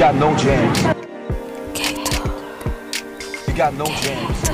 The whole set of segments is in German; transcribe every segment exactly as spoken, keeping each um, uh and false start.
got no jams. You got no jams.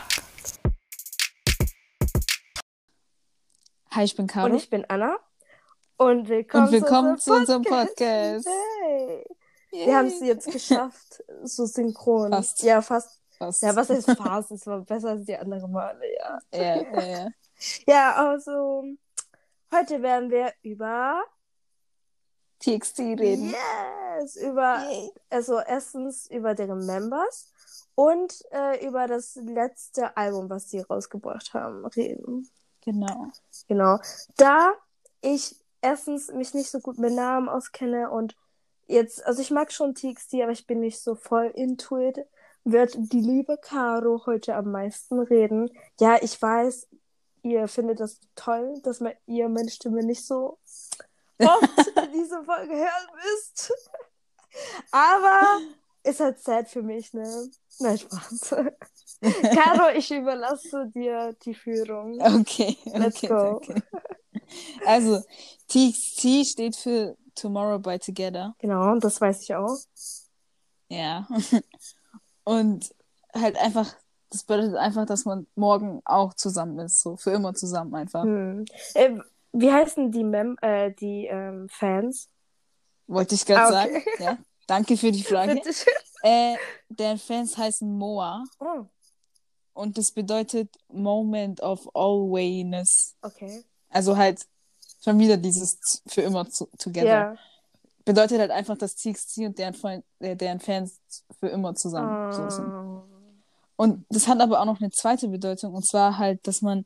Hi, ich bin Caro. Und ich bin Anna. Und willkommen, Und willkommen zu, zu unserem Podcast. Podcast. Hey. Yay. Wir haben es jetzt geschafft, so synchron. Fast. Ja, fast. Fast. Ja, was heißt fast? Es war besser als die anderen Male, ja. Ja, ja, ja. Ja, also, heute werden wir über T X T reden. Yes! Über, Yay. also erstens über deren Members und äh, über das letzte Album, was die rausgebracht haben, reden. Genau. Genau. Da ich erstens mich nicht so gut mit Namen auskenne und jetzt, also ich mag schon T X T, aber ich bin nicht so voll into it, wird die liebe Caro heute am meisten reden. Ja, ich weiß, ihr findet das toll, dass man, ihr meine Stimme nicht so oft in dieser Folge hören müsst. Aber ist halt sad für mich, ne? Nein, Spaß. Caro, ich überlasse dir die Führung. Okay, Let's okay, go. okay. Also, T X T steht für Tomorrow by Together. Genau, das weiß ich auch. Ja. Und halt einfach, das bedeutet einfach, dass man morgen auch zusammen ist. So, für immer zusammen einfach. Hm. Äh, wie heißen die Mem äh, die ähm, Fans? Wollte ich gerade Ah, okay. sagen. Ja. Danke für die Frage. Bitte schön. Äh, deren Fans heißen M O A. Oh, Und das bedeutet Moment of Alwayness. okay. Also halt schon wieder dieses für immer zu, together. Ja. Bedeutet halt einfach, dass T X T und deren, Freund, äh, deren Fans für immer zusammen so sind. Oh. Und das hat aber auch noch eine zweite Bedeutung. Und zwar halt, dass man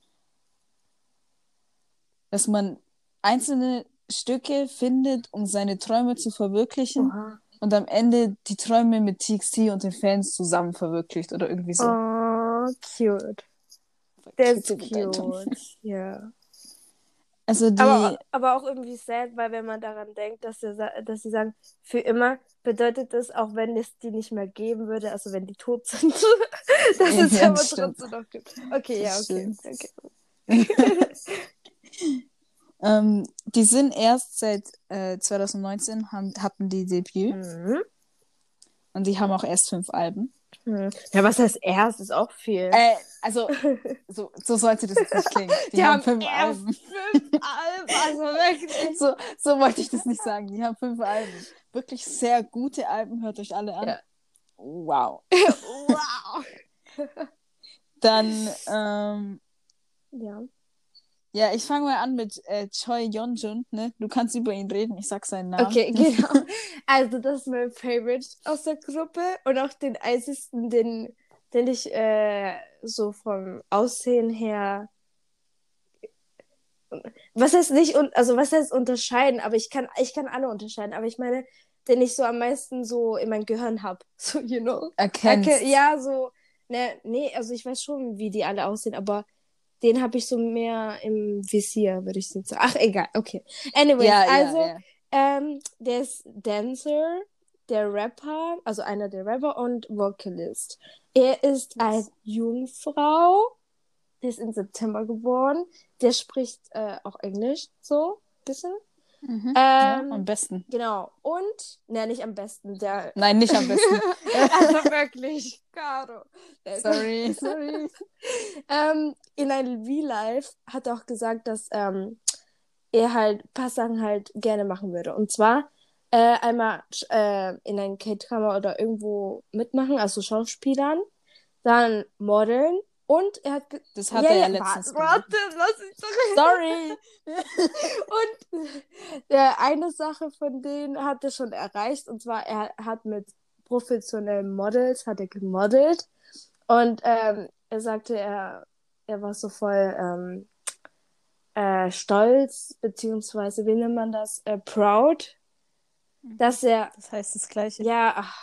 dass man einzelne Stücke findet, um seine Träume zu verwirklichen. Oha. Und am Ende die Träume mit T X T und den Fans zusammen verwirklicht oder irgendwie so. Oh, cute. That's Gute Bedeutung. cute. Ja. Also die... Aber, aber auch irgendwie sad, weil wenn man daran denkt, dass, sie, sa- dass sie sagen, für immer, bedeutet das, auch wenn es die nicht mehr geben würde, also wenn die tot sind, dass es Ja, aber das stimmt. trotzdem noch gibt. Okay, ja, Das okay. stimmt. okay. ähm, die sind erst seit äh, zwanzig neunzehn, haben, hatten die Debüt. Mhm. Und die haben auch erst fünf Alben. Hm. Ja, was heißt erst? Ist auch viel. Äh, also, so, so sollte das jetzt nicht klingen. Die, Die haben haben fünf erst Alben. fünf Alben, also wirklich. So, so wollte ich das nicht sagen. Die haben fünf Alben. Wirklich sehr gute Alben. Hört euch alle an. Ja. Wow. Wow. Dann, ähm, Ja. ja, ich fange mal an mit äh, Choi Yeonjun. Ne? Du kannst über ihn reden. Ich sag seinen Namen. Okay, genau. Also das ist mein Favorite aus der Gruppe und auch den einzigsten, den, den ich äh, so vom Aussehen her, was heißt nicht, un- also was heißt unterscheiden, aber ich kann, ich kann alle unterscheiden, aber ich meine, den ich so am meisten so in mein Gehirn habe, so, you know. Erkennst. Erke- ja, so, ne, nee, also ich weiß schon, wie die alle aussehen, aber den habe ich so mehr im Visier, würde ich jetzt sagen. Ach, egal, okay. Anyways, Ja, also, ja, ja. ähm, der ist Dancer, der Rapper, also einer der Rapper und Vocalist. Er ist eine Jungfrau, der ist im September geboren, der spricht äh, auch Englisch, so, bisschen. Mhm. Ähm, Ja, am besten. Genau, und, ne, nicht am besten, der... Nein, nicht am besten. also wirklich, Caro. Der ist- Sorry, sorry. ähm, in einem V-Live hat er auch gesagt, dass ähm, er halt ein paar Sachen halt gerne machen würde. Und zwar äh, einmal äh, in einem K-Drama oder irgendwo mitmachen, also Schauspielern, dann modeln und er hat... ge- Das hat er ja letztens Warte, gemacht. lass ich doch reden. Sorry. Und äh, eine Sache von denen hat er schon erreicht, und zwar er hat mit professionellen Models, hat er gemodelt und ähm, er sagte, er, er war so voll ähm, äh, stolz, beziehungsweise, wie nennt man das, äh, proud, dass er, Das heißt das Gleiche. ja, ach,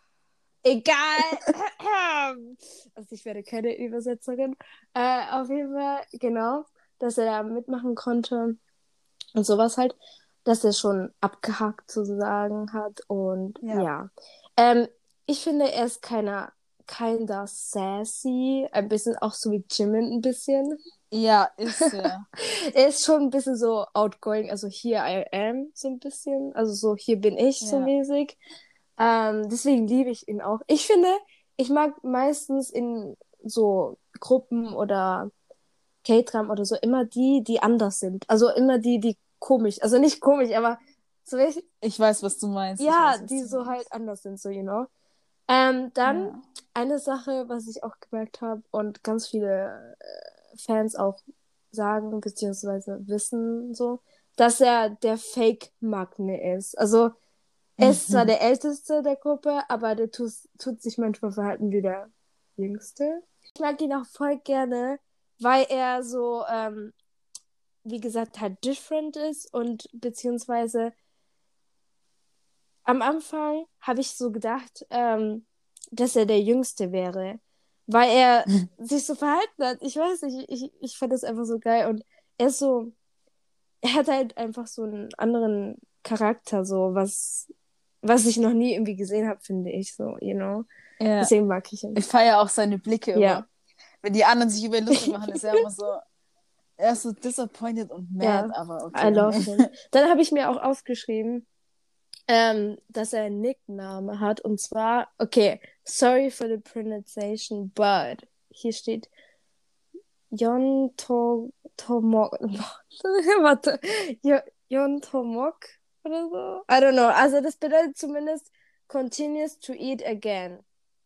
egal, also ich werde keine Übersetzerin, äh, auf jeden Fall, genau, dass er da mitmachen konnte und sowas halt, dass er schon abgehakt sozusagen hat und Ja. ja. Ähm, ich finde, er ist keiner, kinder sassy, ein bisschen auch so wie Jimin ein bisschen. Ja, ist er. Er ist schon ein bisschen so outgoing, also here I am so ein bisschen, also so hier bin ich so Ja. mäßig. Ähm, deswegen liebe ich ihn auch. Ich finde, ich mag meistens in so Gruppen oder K-Dram oder so immer die, die anders sind. Also immer die, die komisch, also nicht komisch, aber so welche, Ich weiß, was du meinst. Ich ja, weiß, was die du so halt meinst. anders sind, so, you know. Ähm, dann Ja. eine Sache, was ich auch gemerkt habe und ganz viele äh, Fans auch sagen, beziehungsweise wissen so, dass er der Fake-Magne ist. Also, er ist zwar der Älteste der Gruppe, aber der tut, tut sich manchmal verhalten wie der Jüngste. Ich mag ihn auch voll gerne, weil er so, ähm, wie gesagt, halt different ist und beziehungsweise am Anfang habe ich so gedacht, ähm, dass er der Jüngste wäre, weil er sich so verhalten hat. Ich weiß nicht, ich, ich fand das einfach so geil und er ist so, er hat halt einfach so einen anderen Charakter, so was, was ich noch nie irgendwie gesehen habe, finde ich so, you know. Ja. Deswegen mag ich ihn. Ich feiere auch seine Blicke Ja. immer. Wenn die anderen sich über ihn lustig machen, ist er immer so, er ist so disappointed und mad, Ja, aber I okay. love him. Dann habe ich mir auch aufgeschrieben, ähm, dass er einen Nickname hat und zwar, okay, sorry for the pronunciation, but hier steht Yon to Tomok. Warte, Jo- Yon Tomok oder so? I don't know. Also das bedeutet zumindest continues to eat again.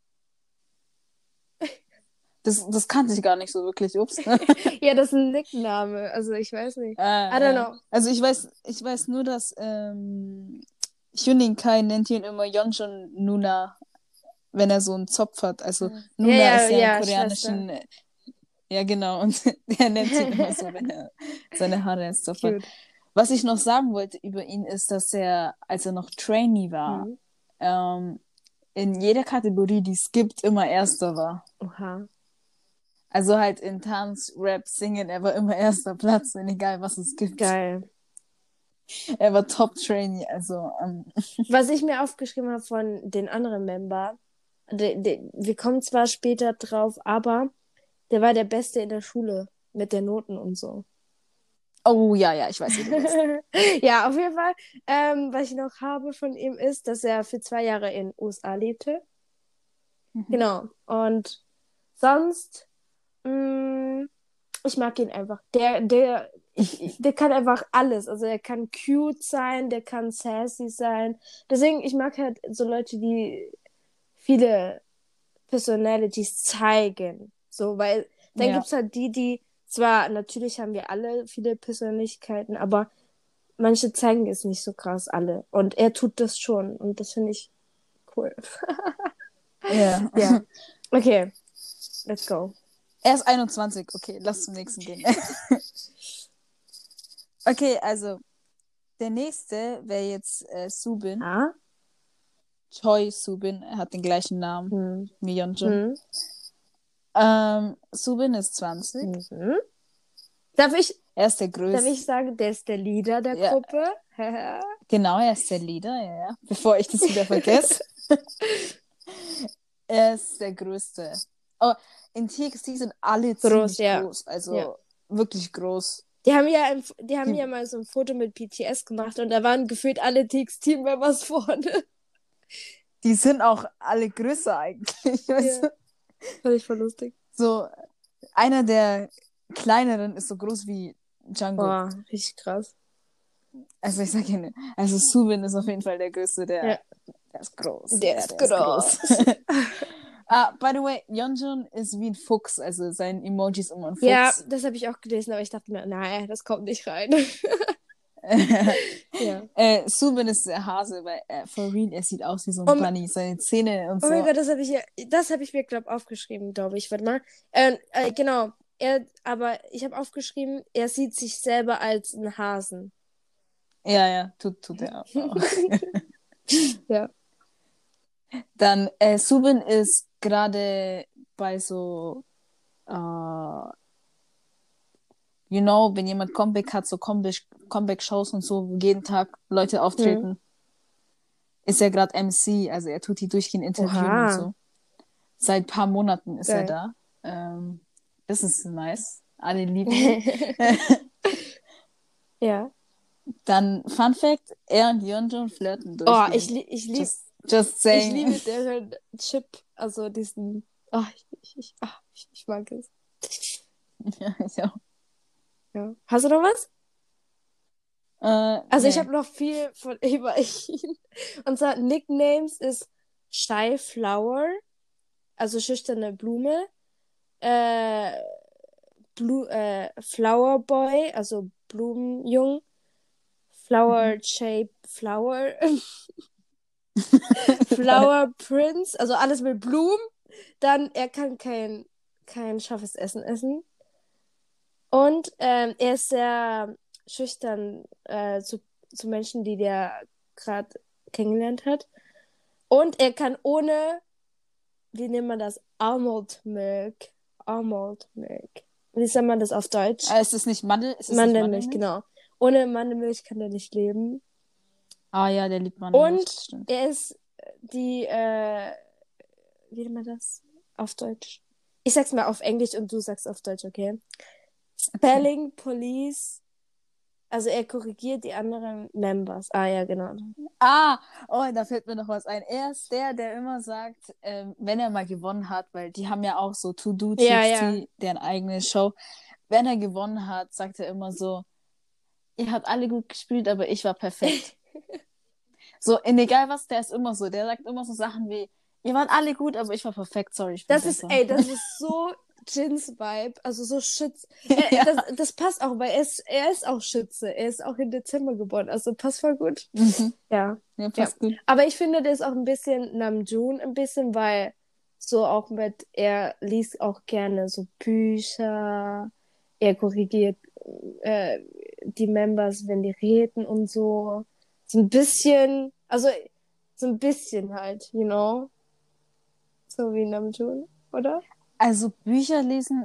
Das, das kannte ich gar nicht so wirklich, ups. Ja, das ist ein Nickname. Also ich weiß nicht. Ah, I don't ja. know. Also ich weiß, ich weiß nur, dass ähm, Hyunin Kai nennt ihn immer Yeonjun Nuna, wenn er so einen Zopf hat. Also Ja, Nuna ja, ist ja im ja, koreanischen, äh, ja genau, und er nennt ihn immer so, wenn er seine Haare als Zopf hat. Cute. Was ich noch sagen wollte über ihn ist, dass er, als er noch Trainee war, Hm. ähm, in jeder Kategorie, die es gibt, immer Erster war. Oha. Also halt in Tanz, Rap, Singen, er war immer erster Platz, und egal was es gibt. Geil. Er war Top-Trainee, also ähm, Was ich mir aufgeschrieben habe von den anderen Member, de, de, wir kommen zwar später drauf, aber der war der Beste in der Schule mit den Noten und so. oh ja, ja, ich weiß, wie du bist. Ja, auf jeden Fall. Ähm, was ich noch habe von ihm ist, dass er für zwei Jahre in den U S A lebte. Mhm. Genau. Und sonst, mh, ich mag ihn einfach. Der, der, ich, der kann einfach alles. Also er kann cute sein, der kann sassy sein. Deswegen, ich mag halt so Leute, die viele Personalities zeigen. So, weil dann Ja. gibt's halt die, die zwar, natürlich haben wir alle viele Persönlichkeiten, aber manche zeigen es nicht so krass alle. Und er tut das schon. Und das finde ich cool. Ja. Ja. Okay, let's go. Er ist einundzwanzig, okay, lass zum nächsten gehen. Okay, also der nächste wäre jetzt äh, Subin. Ah? Choi Subin, er hat den gleichen Namen Hm. wie Yeonjun. Hm. Ähm, Subin ist zwanzig. Mhm. Darf ich, Er ist der größte. darf ich sagen, der ist der Leader der Ja. Gruppe? Genau, er ist der Leader, ja, ja. Bevor ich das wieder vergesse. Er ist der größte. Oh, in T X T sind alle Groß, ziemlich ja. groß. Also Ja. wirklich groß. Die haben ja, ein, die haben Die- ja mal so ein Foto mit B T S gemacht und da waren gefühlt alle T X T-Members vorne. Die sind auch alle größer eigentlich. Weißt Ja. du? Fand ich voll lustig. So, einer der kleineren ist so groß wie Jungkook. Boah, richtig krass. Also ich sag Ihnen, also Subin ist auf jeden Fall der größte, der, Ja. der ist groß. Der ja, ist groß. Ah, by the way, Yeonjun ist wie ein Fuchs, also sein Emoji ist immer ein Fuchs. Ja, das habe ich auch gelesen, aber ich dachte mir, nein, das kommt nicht rein. Ja. äh, Subin ist der Hase, weil äh, for real, er sieht aus wie so ein Oh mein- Bunny, seine Zähne und Oh so. mein Gott, das habe ich ja, das habe ich mir, glaube aufgeschrieben, glaube ich. Warte mal. Ähm, äh, genau. Er, aber ich habe aufgeschrieben, er sieht sich selber als einen Hasen. Ja, ja, tut, tut er auch. Ja. Dann, äh, Subin ist gerade bei so, äh, you know, wenn jemand Comeback hat, so Comeback, Comeback-Shows und so, wo jeden Tag Leute auftreten, Hm. ist er gerade M C, also er tut die durchgehend interviewen Oha. und so. Seit ein paar Monaten ist er Geil. da. Ähm, das ist nice. Alle lieben ihn. Ja. Dann, Fun Fact, er und Yeonjun flirten Oh, durchgehend. ich, li- ich liebe Just Just Ich saying. liebe deren Chip, also diesen. Ach, ich, ich, ich, ach, ich, ich mag es. Ja, ich auch. Ja. Hast du noch was? Äh, Also ich nee. habe noch viel von über ihn. Und zwar Nicknames ist Shy Flower, also schüchterne Blume. Äh, Blue, äh, Flower Boy, also Blumenjung. Flower Mhm. Shape Flower. Flower Prince, also alles mit Blumen. Dann, er kann kein, kein scharfes Essen essen. Und ähm, er ist sehr schüchtern äh, zu, zu Menschen, die der gerade kennengelernt hat. Und er kann ohne, wie nennt man das? Almond Milk. Almond Milk. Wie sagt man das auf Deutsch? Ah, ist es nicht Mandel? Ist es nicht Mandelmilch, Mandelmilch? genau. Ohne Mandelmilch kann er nicht leben. Ah ja, der liebt Mandelmilch, das Und stimmt. er ist die, äh, wie nennt man das auf Deutsch? Ich sag's mal auf Englisch und du sagst auf Deutsch, okay? Spelling Police. Also er korrigiert die anderen Members. Ah ja, genau. Ah, oh, da fällt mir noch was ein. Er ist der, der immer sagt, ähm, wenn er mal gewonnen hat, weil die haben ja auch so To Do Ja, ja. TXT, deren eigene Show. Wenn er gewonnen hat, sagt er immer so, ihr habt alle gut gespielt, aber ich war perfekt. So, in egal was, der ist immer so. Der sagt immer so Sachen wie, ihr wart alle gut, aber ich war perfekt, sorry, ich bin Das ist, besser. ey, das ist so Jins-Vibe. Also so Schütz. Er, Ja. das, das passt auch, weil er ist, er ist auch Schütze. Er ist auch im Dezember geboren. Also passt voll gut. Mhm. Ja. Ja, Ja. passt gut. Aber ich finde, der ist auch ein bisschen Namjoon, ein bisschen, weil so auch mit, er liest auch gerne so Bücher. Er korrigiert äh, die Members, wenn die reden und so. So ein bisschen, also so ein bisschen halt, you know? So wie Namjoon, oder? Also Bücher lesen,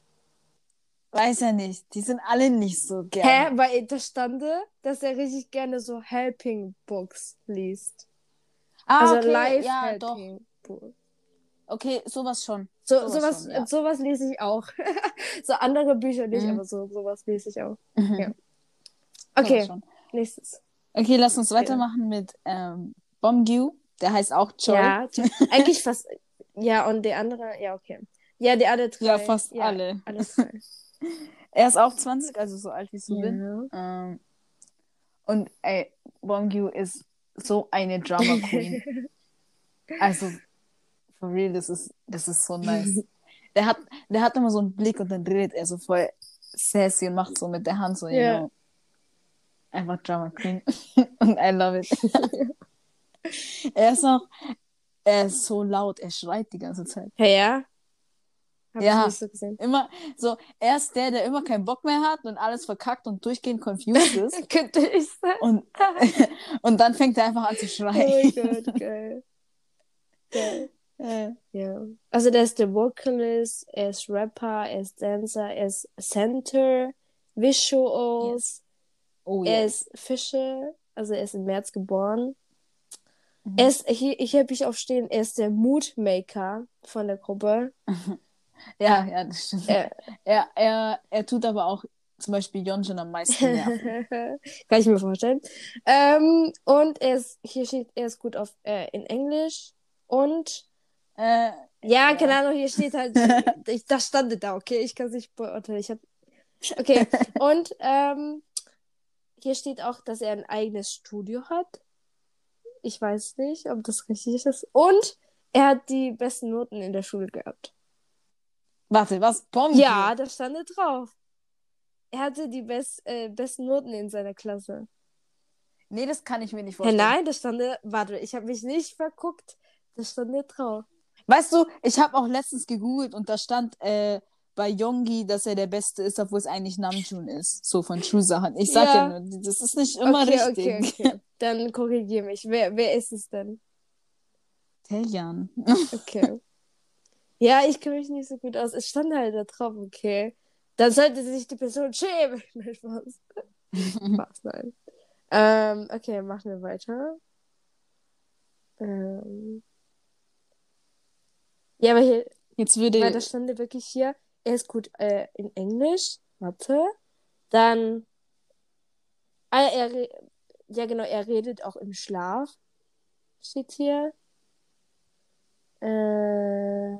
weiß er nicht. Die sind alle nicht so Hä? gerne. Weil da stand, dass er richtig gerne so Helping Books liest. Ah, Also okay, Life ja, doch. Helping Books. Okay, sowas schon. So, Sowas sowas, schon, ja. sowas lese ich auch. So andere Bücher nicht, Mhm. aber so, sowas lese ich auch. Mhm. Ja. Sowas Okay, schon. nächstes. Okay, lass uns weitermachen mit ähm, Bomgyu. Der heißt auch Choi. Ja, eigentlich fast. Ja, und der andere, ja, okay. Ja, die alle drei. Ja, fast ja, alle. alle drei. Er ist auch zwanzig, also so alt wie ich so Ja. bin. Ähm, und ey, Bomgyu ist so eine Drama Queen. Also, for real, das ist, das ist so nice. Der hat, der hat immer so einen Blick und dann redet er so voll sassy und macht so mit der Hand so, you Ja. know. Einfach Drama Queen. Und I love it. Er ist auch, er ist so laut, er schreit die ganze Zeit. Ja, ja. Hab Ja. ich nicht so gesehen. Immer so, er ist der, der immer keinen Bock mehr hat und alles verkackt und durchgehend confused ist. Könnte ich sein. Und, und dann fängt er einfach an zu Oh mein schreien. Gott, geil. Geil. Äh, Ja. Also der ist der Vocalist, er ist Rapper, er ist Dancer, er ist Center, Visuals, oh er yes. ist Fische, also er ist im März geboren. Mhm. Er ist, hier, hier habe ich auch stehen, er ist der Moodmaker von der Gruppe. Ja, ja, das stimmt. Er, Er, er, er tut aber auch zum Beispiel Yeonjun am meisten nerven. Kann ich mir vorstellen. Ähm, und er ist, hier steht, er ist gut auf, äh, in Englisch und Äh, ja, ja. keine Ahnung, hier steht halt, ich, das stand da, okay, ich kann es nicht beurteilen. Ich hab, okay, und ähm, hier steht auch, dass er ein eigenes Studio hat. Ich weiß nicht, ob das richtig ist. Und er hat die besten Noten in der Schule gehabt. Warte, was? Bomgyu? Ja, da stand er drauf. Er hatte die best, äh, besten Noten in seiner Klasse. Nee, das kann ich mir nicht Hä, vorstellen. nein, da stand er, warte, ich habe mich nicht verguckt. Da stand er drauf. Weißt du, ich habe auch letztens gegoogelt und da stand äh, bei Yongi, dass er der Beste ist, obwohl es eigentlich Namjoon ist. So von Schulsachen. Ich sag ja, Ja. nur, das ist nicht immer Okay, richtig. okay, okay. Dann korrigiere mich. Wer, wer ist es denn? Taeyeon. Okay. Ja, ich kenne mich nicht so gut aus. Es stand halt da drauf, okay. Dann sollte sich die Person schämen. Nein, Spaß. Spaß, nein. Ähm, okay, machen wir weiter. Ähm. Ja, aber hier, Jetzt würde. weil da stand ja wirklich hier, er ist gut äh, in Englisch. Warte. Dann. Ah, er, re- ja, genau, er redet auch im Schlaf. steht hier. Äh,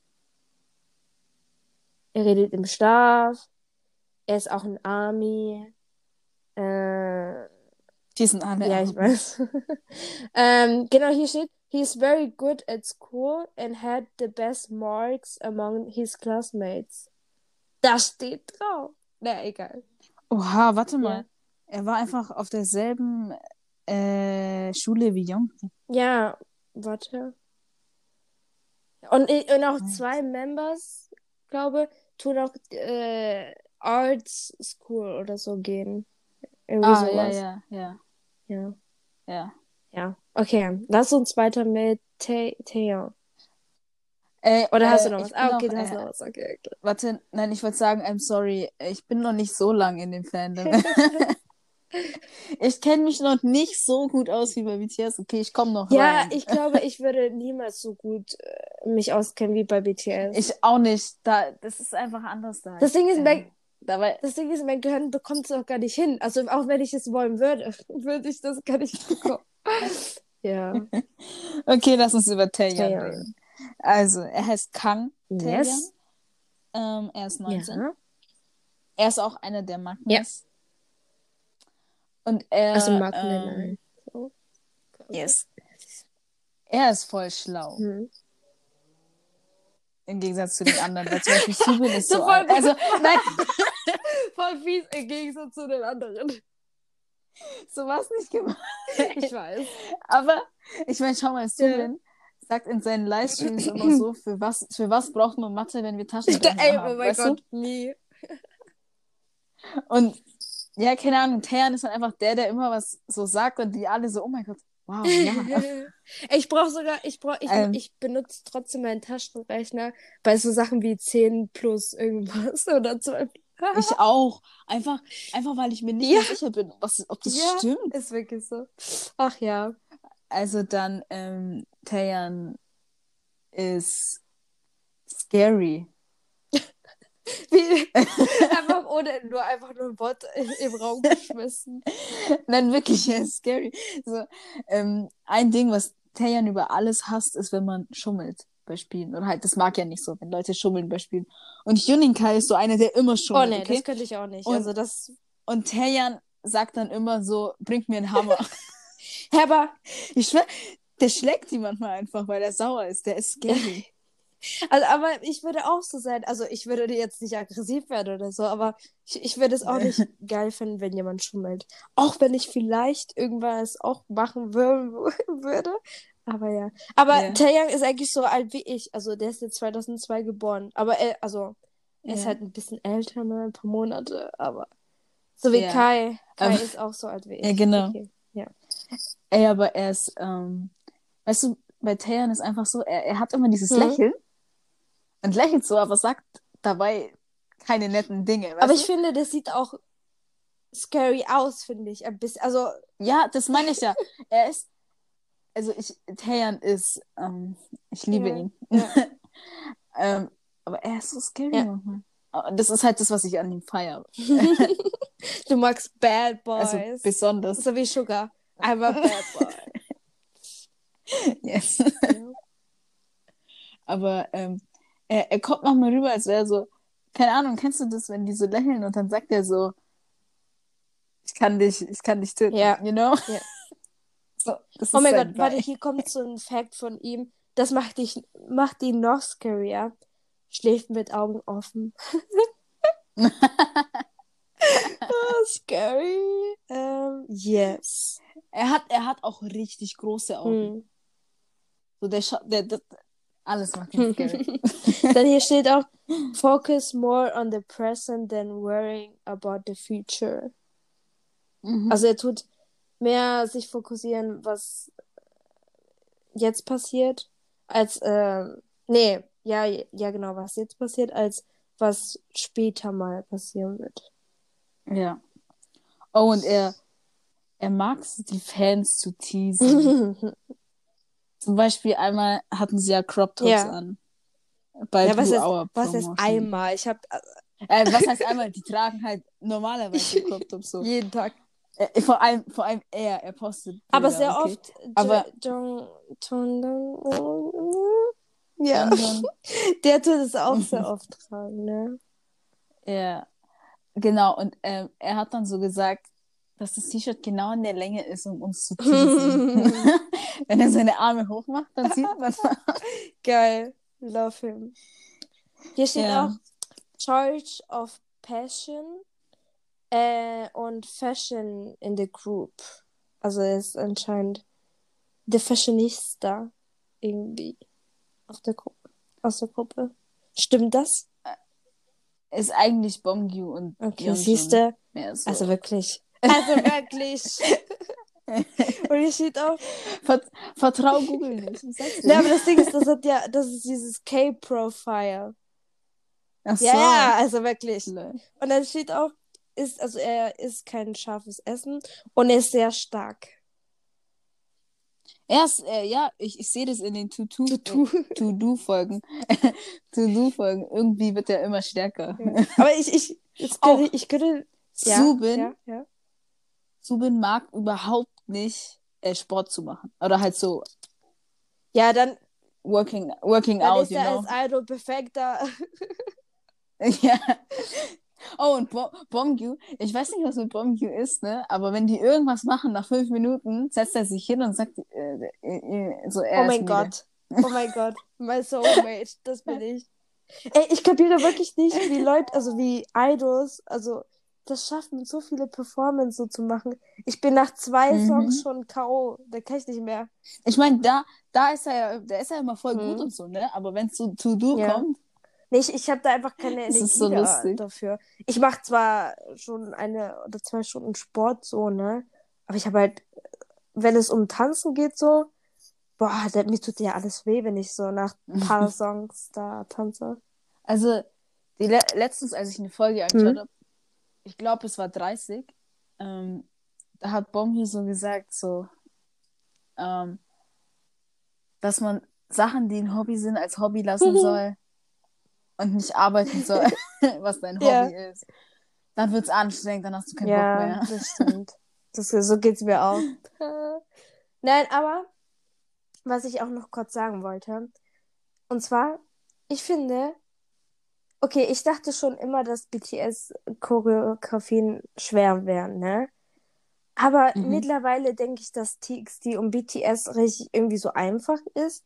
er redet im Schlaf. Er ist auch ein Army. Äh, Die sind alle ja, ich Army. weiß. ähm, genau, hier steht, he is very good at school and had the best marks among his classmates. Das steht drauf. Na, egal. Oha, warte mal. Ja. Er war einfach auf derselben äh, Schule wie Yonggi. Ja, warte. Und, und auch Nice. zwei Members, glaube tun auch äh, Arts School oder so gehen. Irgendwie Ah, ja, sowas. ja, ja, Ja. ja. Ja. Okay, lass uns weiter mit Tae- Taeyong. Äh, Oder hast äh, du noch ich was? bin Ah, okay, noch, du hast äh, noch was. Okay, okay. warte, nein, ich wollte sagen, I'm sorry, ich bin noch nicht so lang in dem Fandom. Ich kenne mich noch nicht so gut aus wie bei B T S. Okay, ich komme noch Ja, rein. ich glaube, ich würde niemals so gut äh, mich auskennen wie bei B T S. Ich auch nicht. Da, das ist einfach anders da. Das Ding ist, äh, mein, dabei, das Ding ist, mein Gehirn bekommt es auch gar nicht hin. Also auch wenn ich es wollen würde, würde ich das gar nicht bekommen. Ja. okay, lass uns über Taeyeon Taeyeon. reden. Also, er heißt Kang Taeyeon. Yes. Ähm, er ist neunzehn. Ja. Er ist auch einer der Magnus. Und er. Also Magnen, ähm, nein. So. Yes. Er ist voll schlau. Hm. Im Gegensatz zu den anderen. Weil zum Beispiel Subin ist so, So alt. voll- Also, nein, Voll fies im Gegensatz zu den anderen. so war es nicht gemacht. Ich weiß. Aber ich meine, schau mal, Subin sagt in seinen Livestreams immer so, für was, für was braucht man Mathe, wenn wir Taschenrechner Ey, haben, oh mein weißt Gott, nie. du? Und ja, keine Ahnung, Taeyeon ist dann einfach der, der immer was so sagt und die alle so, oh mein Gott, wow, ja. Ich brauche sogar, ich brauche, ich, Ähm. ich benutze trotzdem meinen Taschenrechner bei so Sachen wie zehn plus irgendwas oder zwölf. Ich auch. Einfach, einfach weil ich mir nicht Ja. mehr sicher bin, was, ob das Ja. stimmt. Ist wirklich so. Ach ja. Also dann, ähm, Taeyeon ist scary. Wie, einfach ohne, nur einfach nur ein Wort im Raum geschmissen. Nein, wirklich, er ist scary. So, ähm, ein Ding, was Taeyeon über alles hasst, ist, wenn man schummelt bei Spielen. Oder halt, das mag er nicht so, wenn Leute schummeln bei Spielen. Und Yuninkai ist so einer, der immer Oh schummelt, nee, okay? das könnte ich auch nicht. Und- also das. Und Taeyeon sagt dann immer so, bringt mir einen Hammer. Hä, aber Ich schwör, der schlägt die manchmal einfach, weil er sauer ist. Der ist scary. Also, aber ich würde auch so sein, also ich würde jetzt nicht aggressiv werden oder so, aber ich, ich würde es auch nicht geil finden, wenn jemand schummelt. Auch wenn ich vielleicht irgendwas auch machen wür würde. Aber ja. Aber Ja. Taeyang ist eigentlich so alt wie ich. Also der ist jetzt zweitausendzwei geboren. Aber er, also, er ist Ja. halt ein bisschen älter, ne? Ein paar Monate. Aber so wie Ja. Kai. Kai Aber- ist auch so alt wie ich. Ja, genau. Okay. Ja. Ey, aber er ist, ähm, weißt du, bei Taeyeon ist einfach so, er, er hat immer dieses Mhm. Lächeln und lächelt so, aber sagt dabei keine netten Dinge, weißt Aber du? ich finde, das sieht auch scary aus, finde ich. Ein bisschen, also, Ja, das meine ich ja. Er ist, also ich, Taeyeon ist, ähm, ich liebe Ja, ihn. ja. ähm, aber er ist so scary Ja. manchmal. Aber das ist halt das, was ich an ihm feiere. du magst Bad Boys. Also besonders. So wie Sugar. I'm a bad boy. Yes. Ja. Aber ähm, er, er kommt manchmal rüber, als wäre er so, keine Ahnung, kennst du das, wenn die so lächeln und dann sagt er so, ich kann dich, ich kann dich töten, Ja. you know? Ja. So, das Oh ist mein sein Gott, warte, Vibe. hier kommt so ein Fact von ihm. Das macht dich, macht ihn noch scarier. Schläft mit Augen offen. oh, scary. Ähm, yes. Er hat, er hat auch richtig große Augen. Hm. So der, Scha der, der alles macht ihn scary. Dann hier steht auch, focus more on the present than worrying about the future. Mhm. Also er tut mehr sich fokussieren, was jetzt passiert, als, ähm, nee, ja, ja genau, was jetzt passiert, als was später mal passieren wird. Ja. Oh, und er, er mag es, die Fans zu teasen. Zum Beispiel einmal hatten sie ja Crop Tops Ja. an. Bei ja, was Blue heißt, Hour was heißt Promotion. einmal? Ich habe Äh, was heißt einmal? Die tragen halt normalerweise Crop Tops so. jeden Tag. Äh, vor allem, vor allem er, er postet Bilder, Aber sehr okay? oft. Aber Jong, ja, John, der tut es auch sehr oft tragen, ne? ja, genau. Und ähm, er hat dann so gesagt, dass das T-Shirt genau in der Länge ist, um uns zu teasen. Wenn er seine Arme hochmacht, dann sieht man das. Geil. Love him. Hier steht Ja. auch Charge of Passion äh, und Fashion in the Group. Also er ist anscheinend der Fashionista irgendwie aus der Gruppe. Aus der Gruppe. Stimmt das? Ist eigentlich Bongyu und Okay, Yeonjun siehst du? mehr so. Also wirklich. Also wirklich. Und hier steht auch. Vert Vertrau Google nicht. Ich sag's dir. Ne, aber das Ding ist, das hat ja, das ist dieses K-Profile. Ach so. Ja, ja, also wirklich. Lol. Und dann steht auch, ist, also er isst kein scharfes Essen und er ist sehr stark. Erst, äh, ja, ich, ich sehe das in den Tutu. To-Do-Folgen. To-Do-Folgen. Irgendwie wird er immer stärker. Ja. Aber ich, ich, jetzt könnte, ich könnte, ja, Subin, ja, ja. Subin mag überhaupt nicht, äh, Sport zu machen. Oder halt so Ja, dann, working, working dann out, ist you er know. als Idol perfekter. Ja. Oh, und Bo Bongyu, ich weiß nicht, was mit Bongyu ist, ne? Aber wenn die irgendwas machen, nach fünf Minuten setzt er sich hin und sagt, äh, äh, äh, so, er Oh ist mein müde. Gott. Oh mein Gott. My soulmate. Das bin ich. Ey, ich kapiere wirklich nicht, wie Leute, also wie Idols, also das schaffen, so viele Performances so zu machen. Ich bin nach zwei Mhm. Songs schon K O. Da kann ich nicht mehr. Ich meine, da, da ist er ja, der ist ja immer voll Mhm. gut und so, ne? Aber wenn es zu To-Do Ja. kommt, Nee, ich, ich habe da einfach keine das Energie ist so da, lustig. dafür. Ich mache zwar schon eine oder zwei Stunden Sport so, ne? Aber ich habe halt, wenn es um Tanzen geht so, boah, da, mir tut ja alles weh, wenn ich so nach ein paar Songs da tanze. Also, die le letztens, als ich eine Folge angeschaut Mhm. habe, ich glaube, es war dreißig, ähm, da hat Bongyu so gesagt, so, ähm, dass man Sachen, die ein Hobby sind, als Hobby lassen soll und nicht arbeiten soll, was dein Ja. Hobby ist. Dann wird's anstrengend, dann hast du keinen Ja, Bock mehr. das stimmt. Das, so geht's mir auch. Nein, aber was ich auch noch kurz sagen wollte, und zwar, ich finde, okay, ich dachte schon immer, dass B T S-Choreografien schwer wären, ne? Aber Mhm. mittlerweile denke ich, dass T X T und B T S richtig irgendwie so einfach ist.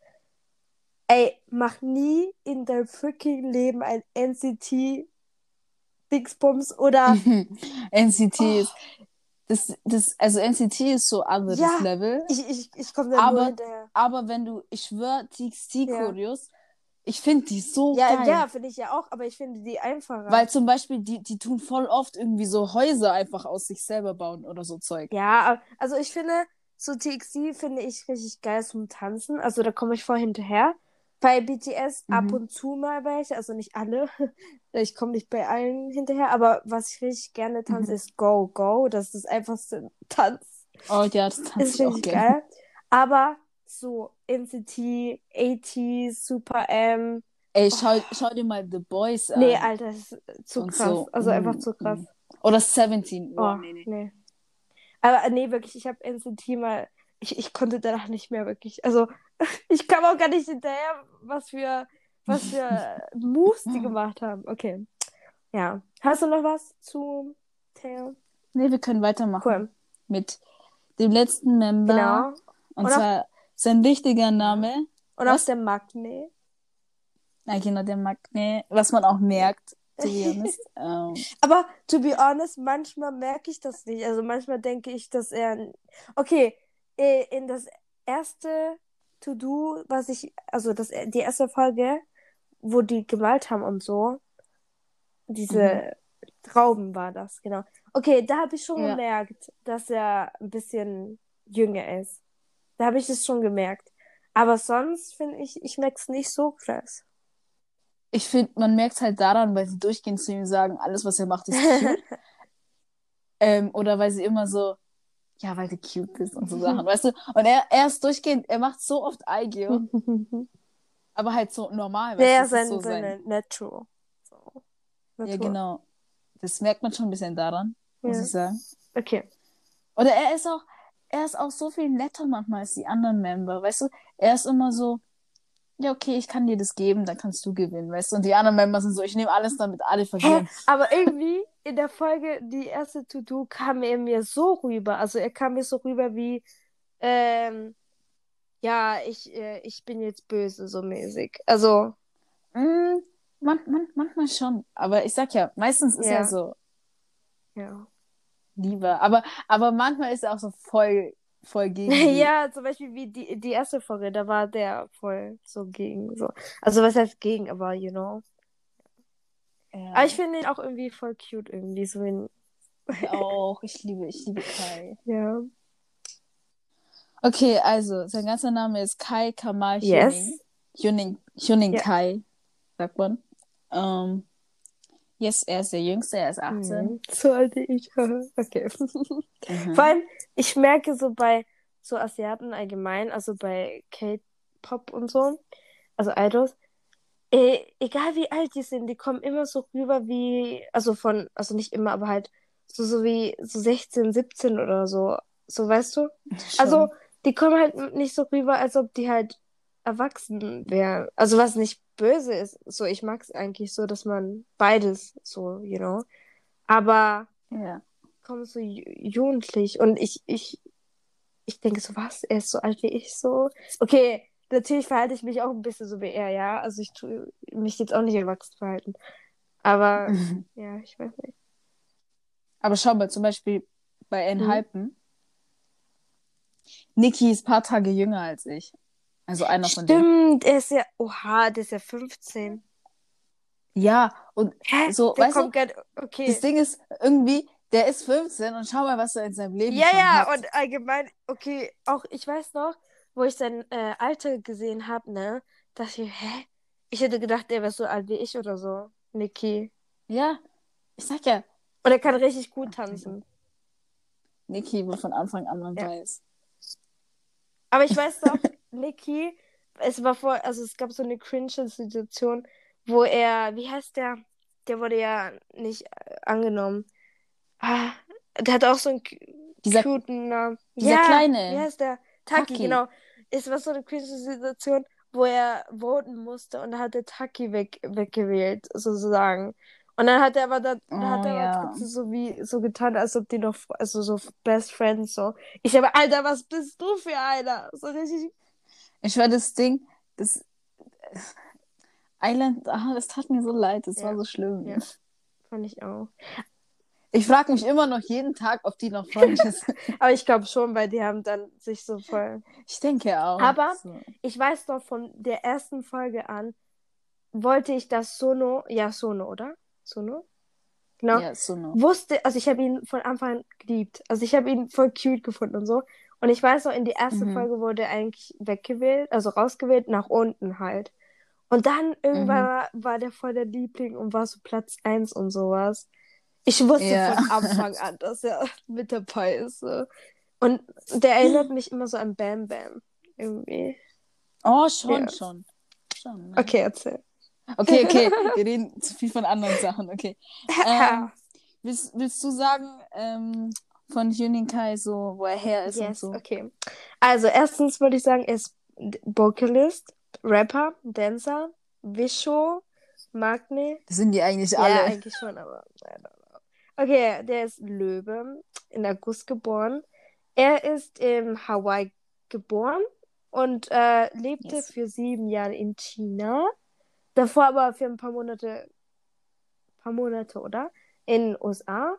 Ey, mach nie in deinem freaking Leben ein N C T Dingsbums oder N C T Oh. ist, das, das, also N C T ist so anderes Ja, Level, ich, ich, ich komme da nur aber, hinterher. aber wenn du, ich schwör, T X Ja. T-Choreos, ich finde die so Ja, geil. ja, finde ich ja auch, aber ich finde die einfacher. Weil zum Beispiel, die, die tun voll oft irgendwie so Häuser einfach aus sich selber bauen oder so Zeug. Ja, also ich finde, so T X T finde ich richtig geil zum Tanzen. Also da komme ich voll hinterher. Bei B T S Mhm. ab und zu mal welche, also nicht alle. Ich komme nicht bei allen hinterher, aber was ich richtig gerne tanze, Mhm. ist Go Go. Das ist einfach so ein Tanz. Oh ja, das tanze Ist ich auch richtig gerne. geil. Aber so N C T, ATEEZ, Super M. Ey, schau, schau dir mal The Boys an. Nee, Alter, das ist zu und krass. so. Also einfach Mm, zu krass. mm. Oder Seventeen. Oh, Oh, nee, nee. nee. Aber äh, nee, wirklich, ich habe N C T mal, ich, ich konnte danach nicht mehr wirklich, also ich kam auch gar nicht hinterher, was für, was für Moves die gemacht haben. Okay, ja. Hast du noch was zu Theo? Nee, wir können weitermachen Cool, mit dem letzten Member. genau. Und Und auch- zwar sein richtiger Name. Und Was? auch der Magne. Na, genau, der Magne. Was man auch merkt, to be honest. ähm, Aber to be honest, manchmal merke ich das nicht. Also manchmal denke ich, dass er, okay, äh, in das erste To-Do, was ich, also das, die erste Folge, wo die gemalt haben und so, diese Trauben war das, genau. Okay, da habe ich schon Ja. gemerkt, dass er ein bisschen jünger ist. Da habe ich es schon gemerkt. Aber sonst finde ich, ich merke es nicht so krass. ich finde, man merkt es halt daran, weil sie durchgehend zu ihm sagen, alles, was er macht, ist cute. ähm, oder weil sie immer so, ja, weil du cute bist und so Sachen, weißt du? Und er, er ist durchgehend, er macht so oft Aigyo, aber halt so normal, weißt Ja, du? Das sein, ist so sein, seine Natural. So. ja, Natural. genau. Das merkt man schon ein bisschen daran, muss Ja. ich sagen. Okay. Oder er ist auch, er ist auch so viel netter manchmal als die anderen Member, weißt du? Er ist immer so, ja, okay, ich kann dir das geben, dann kannst du gewinnen, weißt du? Und die anderen Member sind so, ich nehme alles, damit alle Hä? verlieren. Aber irgendwie in der Folge, die erste To-Do, kam er mir so rüber. Also er kam mir so rüber wie, ähm, ja, ich, äh, ich bin jetzt böse, so mäßig. Also, Mm, man, man, manchmal schon. Aber ich sag ja, meistens ist er ja, so ja. lieber. Aber, aber manchmal ist er auch so voll, voll gegen die. Ja, zum Beispiel wie die, die erste Folge, da war der voll so gegen, so. Also was heißt gegen, aber you know. Aber ich Ja, finde ihn auch irgendwie voll cute, irgendwie so in, ich auch. Ich liebe, ich liebe Kai. ja. Okay, also, sein ganzer Name ist Kai Kamal Hyuning. Yes. Hyuning, Hyuning Ja. Kai, sagt man. Ähm, yes, er ist der Jüngste, er ist achtzehn. Mhm. So alt wie ich. Okay. Mhm. Vor allem, ich merke so bei so Asiaten allgemein, also bei K-Pop und so, also Idols, eh, egal wie alt die sind, die kommen immer so rüber wie, also von, also nicht immer, aber halt so, so wie so sechzehn, siebzehn oder so. So, weißt du? Also, Schon. die kommen halt nicht so rüber, als ob die halt erwachsen wären. Also, was nicht böse ist. So, ich mag es eigentlich so, dass man beides so, you know. Aber Ja. kommen so ju jugendlich und ich, ich, ich denke so, was? Er ist so alt wie ich so. Okay, natürlich verhalte ich mich auch ein bisschen so wie er, ja. Also ich tue mich jetzt auch nicht erwachsen verhalten. Aber ja, ich weiß nicht. Aber schau mal, zum Beispiel bei Mhm. Enhypen, Niki ist ein paar Tage jünger als ich. Also einer von denen. Stimmt, er ist ja, oha, der ist ja fünfzehn. Ja, und Hä? so, Der weißt du, kommt gerade, das okay. Ding ist irgendwie, der ist fünfzehn und schau mal, was er in seinem Leben Ja, schon ja, hat. und allgemein, okay, auch ich weiß noch, wo ich sein äh, Alter gesehen habe, ne, dachte ich, hä? Ich hätte gedacht, der wäre so alt wie ich oder so, Niki. Ja, ich sag ja, Und er kann richtig gut tanzen. Niki war von Anfang an man Ja. weiß. Aber ich weiß doch, Niki, es war vor, also es gab so eine cringe-Situation, wo er, wie heißt der? Der wurde ja nicht äh, angenommen. Ah, der hat auch so einen cu- Dieser, cuten Namen. dieser Ja, wie kleine heißt der? Taki, Taki. genau. Es war so eine cringe-Situation, wo er voten musste und da hat er Taki weg, weggewählt, sozusagen. Und dann hat er aber da, da Oh hat er aber ja. trotzdem so wie so getan, als ob die noch, also so Best Friends so. Ich habe, Alter, was bist du für einer? So richtig. Ich war das Ding, das Island, ah, das tat mir so leid, das war Ja, so schlimm. ja, fand ich auch. Ich frage mich immer noch jeden Tag, ob die noch Freunde sind. Aber ich glaube schon, weil die haben dann sich so voll. Ich denke auch. Aber So. ich weiß noch von der ersten Folge an, wollte ich das Sono, ja, Sono, oder? Sono? Genau. Ja, so noch. Wusste, also ich habe ihn von Anfang an geliebt. Also ich habe ihn voll cute gefunden und so. Und ich weiß noch, in die erste Mhm. Folge wurde er eigentlich weggewählt, also rausgewählt, nach unten halt. Und dann irgendwann Mhm. war, war der voll der Liebling und war so Platz eins und sowas. Ich wusste Ja. von Anfang an, dass er mit dabei ist. So. Und der erinnert mich immer so an Bam Bam. Irgendwie. Oh, schon, Ja. schon. Schon, ne? Okay, erzähl. Okay, okay. Wir reden zu viel von anderen Sachen, okay. Ähm, willst, willst du sagen, ähm, von Hyunin Kai so, wo er her ist und Yes, so? okay. Also, erstens würde ich sagen, er ist Vocalist, Rapper, Dancer, Visho, Magne. Das sind die eigentlich Ja, alle. eigentlich schon, aber I don't know. Okay, der ist Löwe, in August geboren. Er ist in Hawaii geboren und äh, lebte Yes. für sieben Jahre in China. Davor aber für ein paar Monate, paar Monate, oder? In den U S A,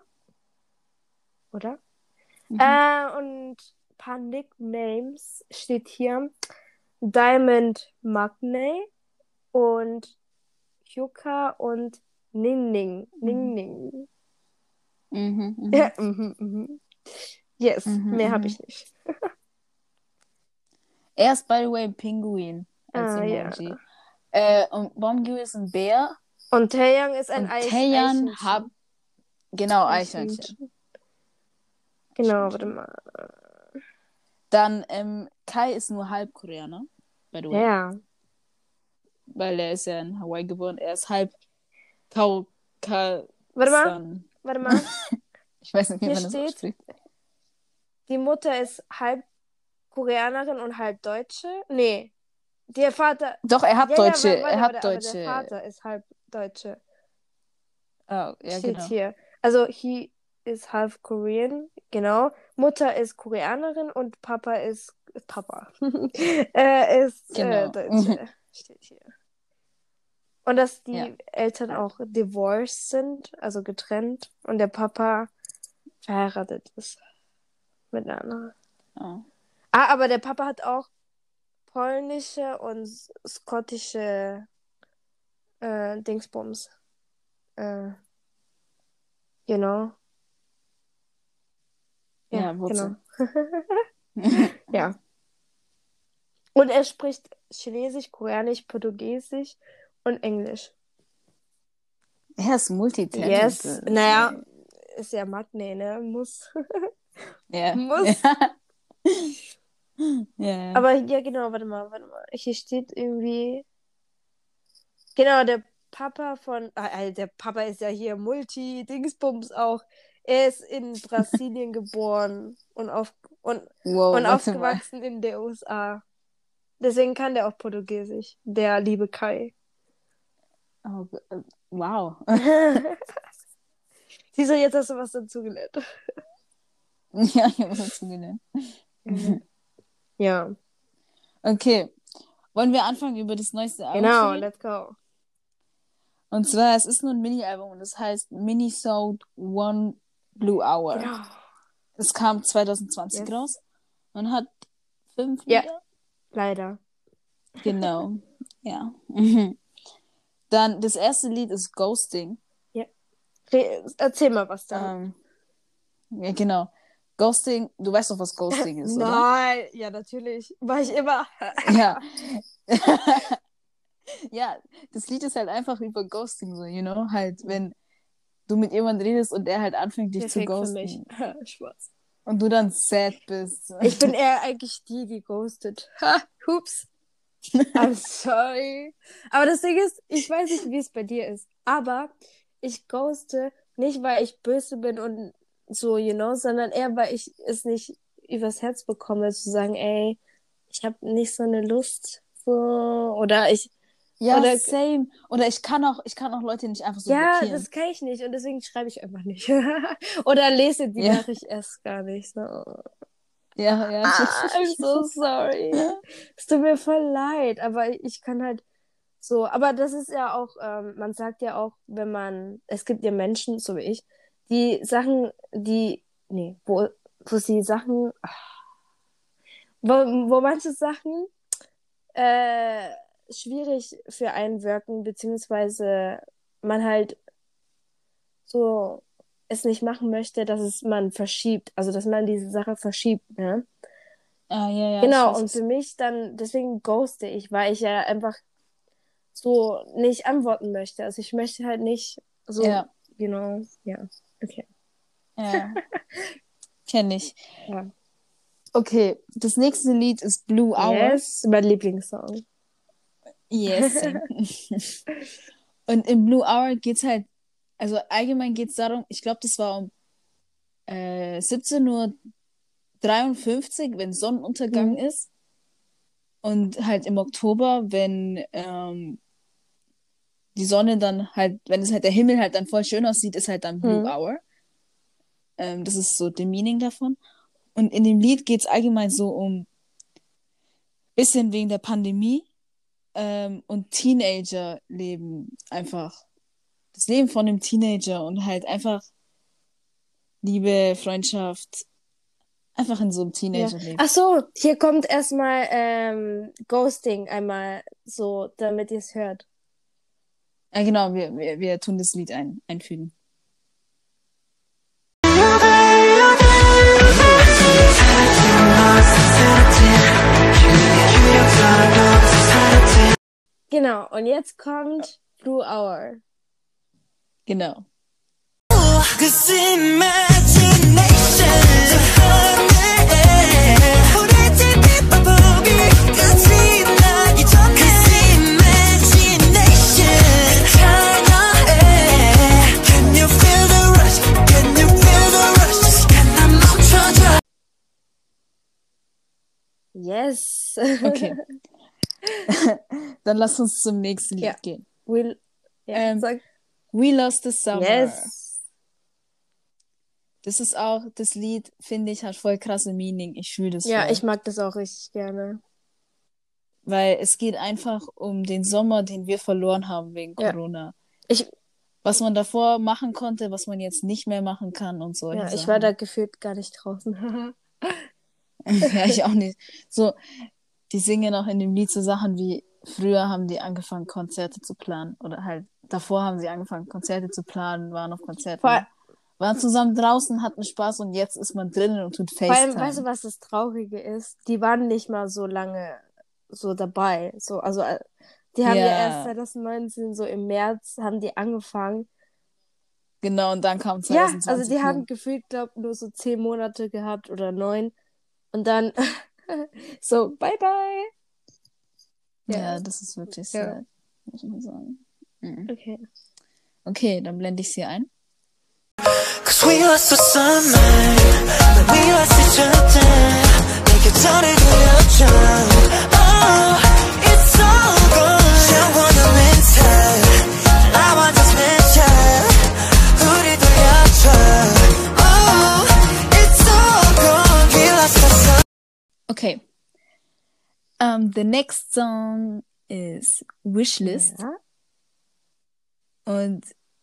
oder? Mhm. Äh, und ein paar Nicknames steht hier. Diamond Magne und Yuka und Ning Ning. Ning Ning. Mhm, mhm. Ja, mhm, mhm. Yes, Mhm, mehr mhm. habe ich nicht. Er ist, by the way, ein Pinguin als Ah, ja. Emoji. Äh, und Bomgyu ist ein Bär. Und Taeyang ist ein Und Eich Taeyan Eichhörnchen. hat, genau, Eichhörnchen. Eichhörnchen. Genau, warte mal. Dann, ähm, Kai ist nur Halbkoreaner, by the way. Ja. Weil er ist ja in Hawaii geboren. Er ist halb Kaukastan. Warte mal, warte mal. Ich weiß nicht, wie Hier man das steht- ausspricht. die Mutter ist halb Koreanerin und halb Deutsche. Nee, der Vater. Doch, er hat Ja, Deutsche. ja, warte, er hat warte, aber Deutsche. der Vater ist halb Deutsche. Oh, ja, Steht genau. hier. Also, he is half Korean, genau. Mutter ist Koreanerin und Papa ist Papa. Er ist Genau. äh, Deutsche. Steht hier. Und dass die Ja. Eltern auch divorced sind, also getrennt, und der Papa verheiratet ist mit einer anderen. Oh. Ah, aber der Papa hat auch polnische und s- skottische äh, Dingsbums. Äh, genau. Ja, Ja, Wurzel. genau. Ja. Und er spricht Chinesisch, Koreanisch, Portugiesisch und Englisch. Er ist multitalented. Yes. Naja, ist ja Mathe, ne? Muss. Ja. Muss. Ja. Aber ja, genau, warte mal, warte mal. Hier steht irgendwie. Genau, der Papa von. Ah, äh, der Papa ist ja hier Multi-Dingsbums auch. Er ist in Brasilien geboren und, auf, und, wow, und warte mal. aufgewachsen in der U S A. Deswegen kann der auch Portugiesisch. Der liebe Kai. Oh, äh, wow. Siehst du, jetzt hast du was dazugelernt. Ja, ich habe was dazu gelernt. Ja, Okay. Wollen wir anfangen über das neueste Album genau, zu reden? let's go. Und zwar, es ist nur ein Mini-Album und das heißt Minisode One Blue Hour. Genau. Es kam zwanzig zwanzig Yes. raus und hat fünf Ja. Lieder. Leider. Genau. Ja. Mhm. Dann, das erste Lied ist Ghosting. Re Erzähl mal was da. Ähm, ja, genau. Ghosting, du weißt doch, was Ghosting ist, oder? Nein, ja, natürlich. War ich immer. Ja. Ja, das Lied ist halt einfach über Ghosting, so, you know? Halt, wenn du mit jemandem redest und der halt anfängt, dich zu Perfekt für mich. ghosten. Spaß. Und du dann sad bist. Ich bin eher eigentlich die, die ghostet. Ha, hups. I'm sorry. Aber das Ding ist, ich weiß nicht, wie es bei dir ist. Aber ich ghoste nicht, weil ich böse bin und so, you know, sondern eher, weil ich es nicht übers Herz bekomme, zu sagen, ey, ich habe nicht so eine Lust, so, oder ich, Ja, oder, same. Oder ich kann auch, ich kann auch Leute nicht einfach so ja, blockieren. das kann ich nicht und deswegen schreibe ich einfach nicht. Oder lese die Ja. Nachricht erst gar nicht. So. Ja, ja. Ah, I'm so sorry. Es tut mir voll leid, aber ich kann halt so, aber das ist ja auch, ähm, man sagt ja auch, wenn man, es gibt ja Menschen, so wie ich, die Sachen, die, nee, wo, wo sie Sachen, wo, wo manche Sachen äh, schwierig für einen wirken, beziehungsweise man halt so es nicht machen möchte, dass es man verschiebt, also dass man diese Sache verschiebt, ne? Ah, ja, ja. Genau, ich weiß, und was- für mich dann, deswegen ghoste ich, weil ich ja einfach so nicht antworten möchte. Also ich möchte halt nicht so, Ja. you know, ja, okay. Ja. Kenn ich. Ja. Okay, das nächste Lied ist Blue Hour. Yes, mein Lieblingssong. Yes. same. Und in Blue Hour geht's halt, also allgemein geht's darum, ich glaube, das war um äh, siebzehn Uhr dreiundfünfzig, wenn Sonnenuntergang Mhm. ist. Und halt im Oktober, wenn ähm, die Sonne dann halt, wenn es halt der Himmel halt dann voll schön aussieht, ist halt dann Blue Mhm. Hour. Ähm, das ist so der Meaning davon. Und in dem Lied geht's allgemein so um bisschen wegen der Pandemie ähm, und Teenager-Leben einfach. Das Leben von einem Teenager und halt einfach Liebe, Freundschaft, einfach in so einem Ja. Teenager-Leben. Ach so, hier kommt erstmal ähm, Ghosting einmal so, damit ihr es hört. Ja, genau, wir, wir, wir tun das Lied ein, einfügen. Genau, und jetzt kommt Blue Hour. Genau. Cause imagination 우리 집이 바보비 끝이 나기 전에 Cause imagination 찬양해 Can you feel the rush? Can you feel the rush? 시간 난 멈춰줘 Yes. Okay. Dann lass uns zum nächsten Lied Ja. gehen. Will, ja, Ähm, sag. We Lost the Summer. Yes. Das ist auch, das Lied, finde ich, hat voll krasse Meaning. Ich fühle das Ja, voll. ich mag das auch richtig gerne. Weil es geht einfach um den Sommer, den wir verloren haben wegen Ja. Corona. Ich, Was man davor machen konnte, was man jetzt nicht mehr machen kann und solche ja, Sachen. ich war da gefühlt gar nicht draußen. Ja, ich auch nicht. So, die singen auch in dem Lied so Sachen wie, früher haben die angefangen, Konzerte zu planen. Oder halt, davor haben sie angefangen, Konzerte zu planen, waren auf Konzerten. Vor, Waren zusammen draußen, hatten Spaß und jetzt ist man drinnen und tut vor allem, FaceTime. weißt du, was das Traurige ist? Die waren nicht mal so lange so dabei. So, also, äh, die haben ja, Ja. erst zwanzig neunzehn, so im März, haben die angefangen. Genau, und dann kam Ja, zwanzig zwanzig. also die haben rum. gefühlt, glaube ich, nur so zehn Monate gehabt oder neun. Und dann so, bye bye. Ja, Ja. das ist wirklich Ja. sad, muss man sagen. Mhm. Okay. Okay, dann blende ich sie ein. Cause we lost the summer But we lost each other 내게 전해드렸죠 Oh, it's all gone 영원한 멘탈 나와 just mental 우리 돌려줘 Oh, it's all gone We lost the summer Okay. Um, the next song is Wishlist. Ja. Und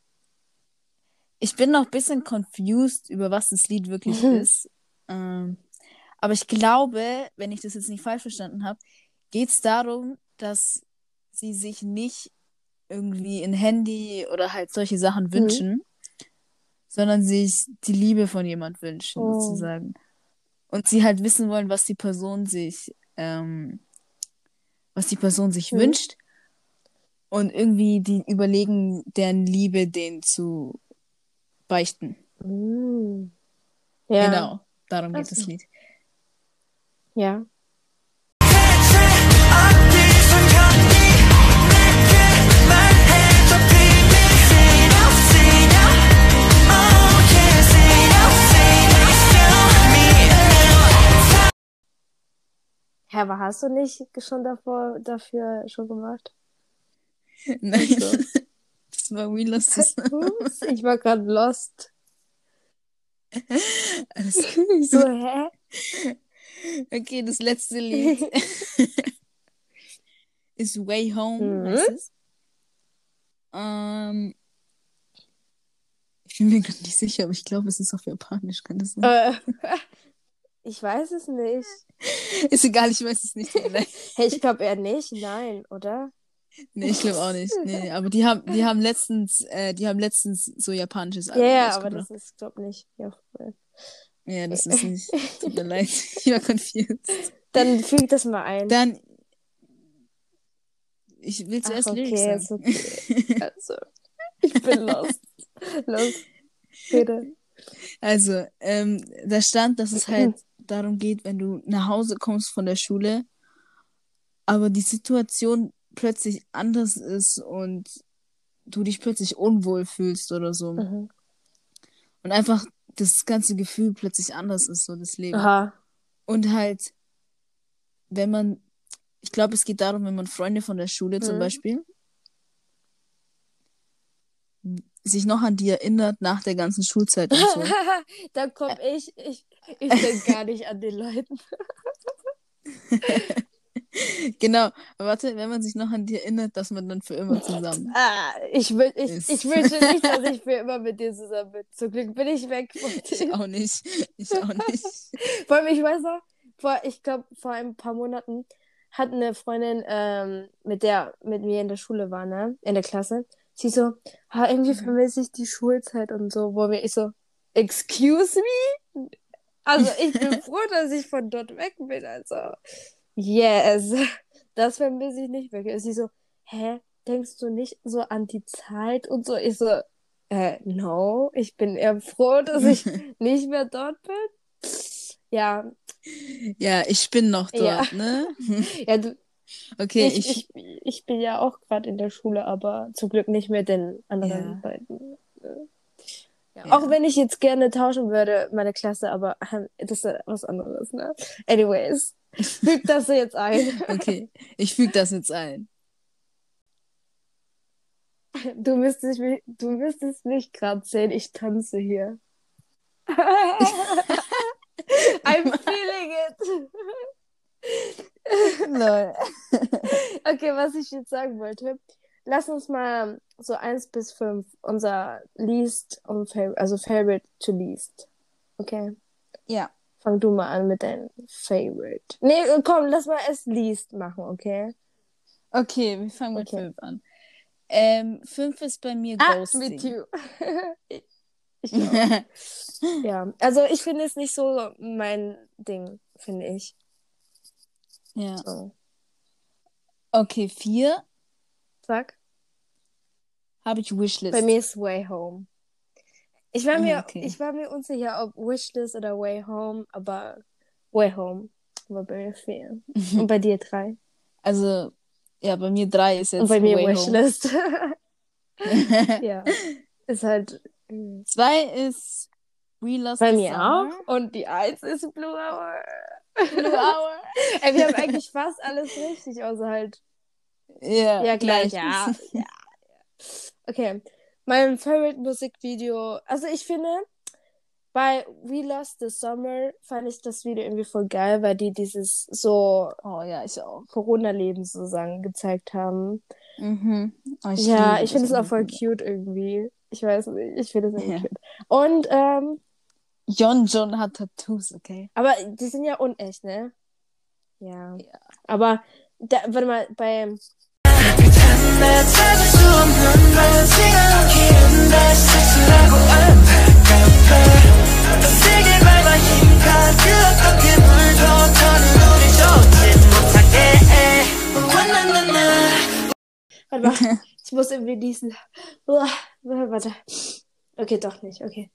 ich bin noch ein bisschen confused, über was das Lied wirklich Mhm. ist. Ähm, aber ich glaube, wenn ich das jetzt nicht falsch verstanden habe, geht es darum, dass sie sich nicht irgendwie ein Handy oder halt solche Sachen Mhm. wünschen, sondern sich die Liebe von jemand wünschen, Oh. sozusagen. Und sie halt wissen wollen, was die Person sich, ähm, was die Person sich Mhm. wünscht. Und irgendwie die überlegen, deren Liebe denen zu beichten. Mm. Ja. Genau, darum geht Ach so. das Lied. Ja. Hä, aber hast du nicht schon davor dafür schon gemacht? Nein, so. das war We Lost the Summer. Ups, ich war gerade lost. Alles- So, hä? Okay, das letzte Lied ist Way Home, Mhm. heißt es. Ähm, ich bin mir gerade nicht sicher, aber ich glaube, es ist auf Japanisch, kann das sein? Äh, ich weiß es nicht. Ist egal, ich weiß es nicht. tut mir leid. Hey, ich glaube eher nicht. Nein, oder? Nee, ich glaube auch nicht. Nee, aber die haben, die haben letztens, äh, die haben letztens so japanisches Ja, Album ja, aber rausgebracht. das ist, glaube nicht. Ja, voll. Ja, das ist nicht. Tut mir leid. Ich war confused. Dann füg das mal ein. Dann. Ich will Ach, zuerst okay, Lyrics ist sagen. okay. Also, ich bin lost. Los, bitte. Also, ähm, da stand, dass es halt darum geht, wenn du nach Hause kommst von der Schule, aber die Situation plötzlich anders ist und du dich plötzlich unwohl fühlst oder so. Mhm. Und einfach das ganze Gefühl plötzlich anders ist, so das Leben. Aha. Und halt, wenn man, ich glaube, es geht darum, wenn man Freunde von der Schule zum Mhm. Beispiel sich noch an die erinnert nach der ganzen Schulzeit und so. Da komm ich, ich, ich denk gar nicht an den Leuten. Genau, aber warte, wenn man sich noch an die erinnert, dass man dann für immer zusammen. Ah, ich, will, ich, Ist. ich wünsche nicht, dass ich für immer mit dir zusammen bin. Zum Glück bin ich weg von Ich dir. auch nicht. Ich auch nicht. Vor allem, ich weiß noch, vor, ich glaube, vor ein paar Monaten hat eine Freundin, ähm, mit der mit mir in der Schule war, ne, in der Klasse, sie so, ah, irgendwie vermisse ich die Schulzeit und so, wo mir ich so, excuse me? Also ich bin froh, dass ich von dort weg bin, also yes, das vermisse ich nicht wirklich. Und sie so, hä, denkst du nicht so an die Zeit und so? Ich so, äh, no, ich bin eher froh, dass ich nicht mehr dort bin. Ja, Ja, ich bin noch dort, Ja. ne? ja, du, Okay, ich, ich. ich, ich bin ja auch gerade in der Schule, aber zum Glück nicht mit den anderen Ja. beiden. Ja. Ja. Auch wenn ich jetzt gerne tauschen würde, meine Klasse, aber ähm, das ist ja was anderes, ne? Anyways. Füg das jetzt ein. Okay, ich füge das jetzt ein. Du müsstest mich, du müsstest mich gerade sehen, ich tanze hier. I'm feeling it. Lol. Okay, was ich jetzt sagen wollte. Lass uns mal so eins bis fünf unser Least und Favorite, also Favorite to Least. Okay. Ja. Fang du mal an mit deinem Favorite. Nee, komm, lass mal erst Least machen, okay? Okay, wir fangen mit Okay. fünf an. Ähm, fünf ist bei mir Ah, Ghosting. mit you. ich, ich auch. Ja, also ich finde es nicht so mein Ding, finde ich. Ja. So. Okay, vier Sag. habe ich Wishlist. Bei mir ist Way Home. Ich war, Ah, mir, okay. ich war mir unsicher, ob Wishlist oder Way Home, aber Way Home war bei mir vier. Und bei dir drei. Also, ja, bei mir drei ist jetzt Und bei mir Way Wishlist. Home. Ja. Ist halt. mm. Zwei ist We Lost Bei the mir Summer. auch. Und die eins ist Blue Hour. Blue Hour. Ey, wir haben eigentlich fast alles richtig, außer halt. Ja, Ja, gleich, gleich. ja. ja. Okay. Mein Favorite Musikvideo. Also ich finde, bei We Lost the Summer fand ich das Video irgendwie voll geil, weil die dieses so Oh ja, ich auch. Corona-Leben sozusagen gezeigt haben. Mhm. Oh, ich Ja, liebe ich finde es das auch voll Video. cute irgendwie. Ich weiß nicht, ich finde es irgendwie Ja. cute. Und, ähm, Yeonjun hat Tattoos, okay? aber die sind ja unecht, ne? Ja. Ja. Aber, da, warte mal, bei, 나 찾을 수 없는 말 시간 기른다 실수라고 안타깝다 더 세게 밟아 힘가 그 어떤 괴물도 더는 우리 좋지 못하게 와나나나 warte mal, ich muss irgendwie diesen, Uah, warte. Okay, doch nicht, okay.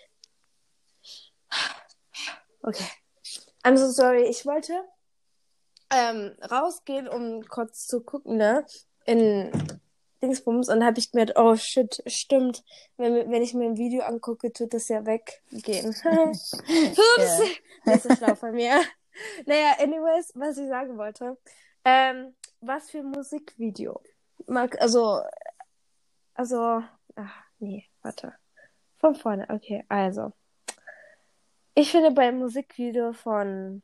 Okay. I'm so sorry, ich wollte ähm, rausgehen, um kurz zu gucken, ne? In Dingsbums. Und dann habe ich gemerkt, oh shit, stimmt. Wenn, wenn ich mir ein Video angucke, tut das ja weggehen. Ups. Ja. Nicht so schlau von mir. Naja, anyways, was ich sagen wollte. Ähm, was für ein Musikvideo? Mag, also, also, ach, nee, warte. Von vorne, okay, also. Ich finde beim Musikvideo von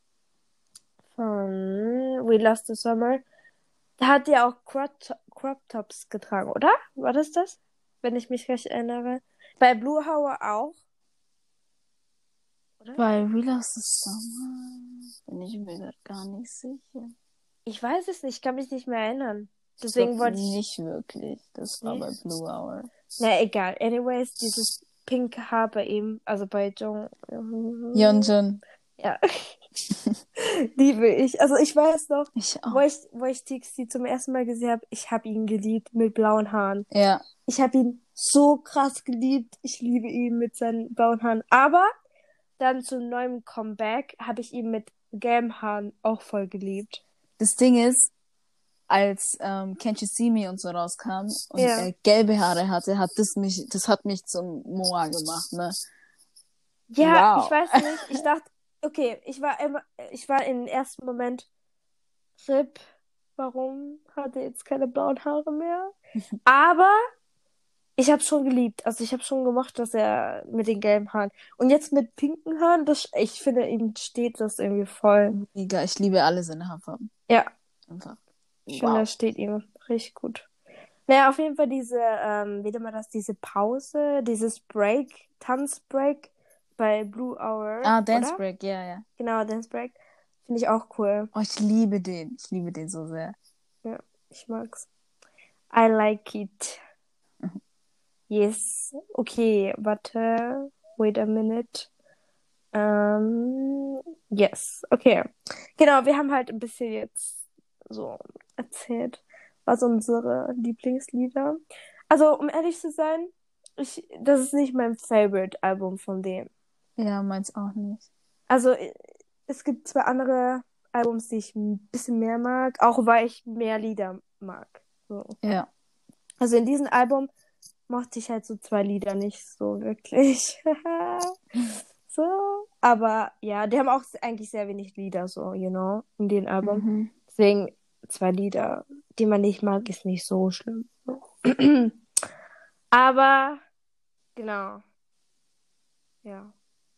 von We Lost the Summer, da hat die auch Crop, Crop Tops getragen, oder? War das das? Wenn ich mich recht erinnere. Bei Blue Hour auch. Oder? Bei We Lost the Summer bin ich mir grad gar nicht sicher. Ich weiß es nicht, ich kann mich nicht mehr erinnern. Ich Deswegen glaub wollte ich... nicht wirklich. Das war Nee? bei Blue Hour. Na, egal. Anyways, dieses pinke Haar bei ihm, also bei Jung... Yeonjun. Ja. Liebe ich. Also ich weiß noch, Ich wo auch. ich, wo ich T X T zum ersten Mal gesehen habe, ich habe ihn geliebt mit blauen Haaren. Ja. Ich habe ihn so krass geliebt. Ich liebe ihn mit seinen blauen Haaren. Aber dann zum neuen Comeback habe ich ihn mit gelben Haaren auch voll geliebt. Das Ding ist, als ähm, Can't You See Me und so rauskam und Ja. er gelbe Haare hatte, hat das mich, das hat mich zum Moa gemacht, ne? Ja, Wow. ich weiß nicht. Ich dachte, okay, ich war immer, ich war im ersten Moment, R I P, warum hat er jetzt keine blauen Haare mehr? Aber ich habe schon geliebt. Also ich habe schon gemocht, dass er mit den gelben Haaren. Und jetzt mit pinken Haaren, das, ich finde, ihm steht das irgendwie voll. Mega, ich liebe alle seine Haarfarben. Ja, Einfach. ich finde, das steht ihm richtig gut. Naja, auf jeden Fall diese, ähm, wie nennt man das, diese Pause, dieses Break, Tanzbreak bei Blue Hour. Ah, Dance oder? Break, ja, ja. Genau, Dance Break. Finde ich auch cool. Oh, ich liebe den. Ich liebe den so sehr. Ja, ich mag's. I like it. Yes. Okay, warte. Wait a minute. Ähm, yes. Okay. Genau, wir haben halt ein bisschen jetzt so erzählt, was unsere Lieblingslieder. Also, um ehrlich zu sein, ich, das ist nicht mein Favorite-Album von dem. Ja, meins auch nicht. Also, es gibt zwei andere Albums, die ich ein bisschen mehr mag, auch weil ich mehr Lieder mag. So. Ja. Also in diesem Album mochte ich halt so zwei Lieder nicht so wirklich. So. Aber ja, die haben auch eigentlich sehr wenig Lieder, so, you know, in den Album. Mhm. Deswegen zwei Lieder, die man nicht mag, ist nicht so schlimm. Aber, genau. Ja.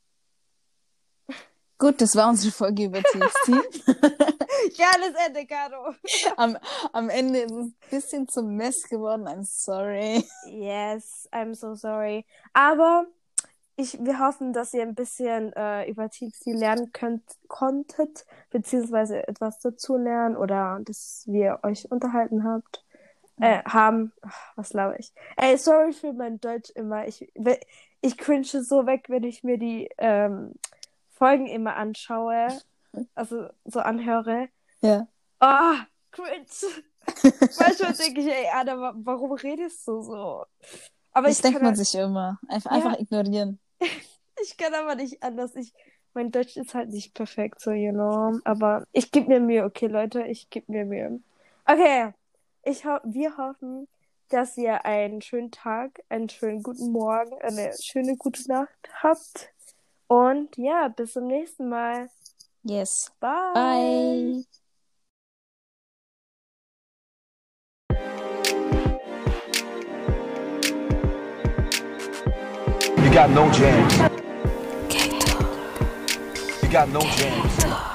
Gut, das war unsere Folge über T X T. Geiles Ende, Caro. am, am Ende ist es ein bisschen zum Mess geworden. I'm sorry. Yes, I'm so sorry. Aber ich, wir hoffen, dass ihr ein bisschen äh, über T X T lernen könnt, konntet, beziehungsweise etwas dazu lernen oder dass wir euch unterhalten habt. Äh, haben. Ach, was glaube ich? Ey, sorry für mein Deutsch immer. Ich, ich cringe so weg, wenn ich mir die ähm, Folgen immer anschaue. Also so anhöre. Ja. Oh, cringe. Manchmal denke ich, ey, Anna, wa- warum redest du so? Aber Das ich denkt kann, man halt- sich immer. Einfach, Ja. einfach ignorieren. ich kann aber nicht anders. Ich, mein Deutsch ist halt nicht perfekt, so, you know. Aber ich gebe mir Mühe, okay, Leute, ich gebe mir Mühe. Okay, ich ho wir hoffen, dass ihr einen schönen Tag, einen schönen guten Morgen, eine schöne gute Nacht habt. Und ja, bis zum nächsten Mal. Yes. Bye. Bye. You got no jams. You got no jams.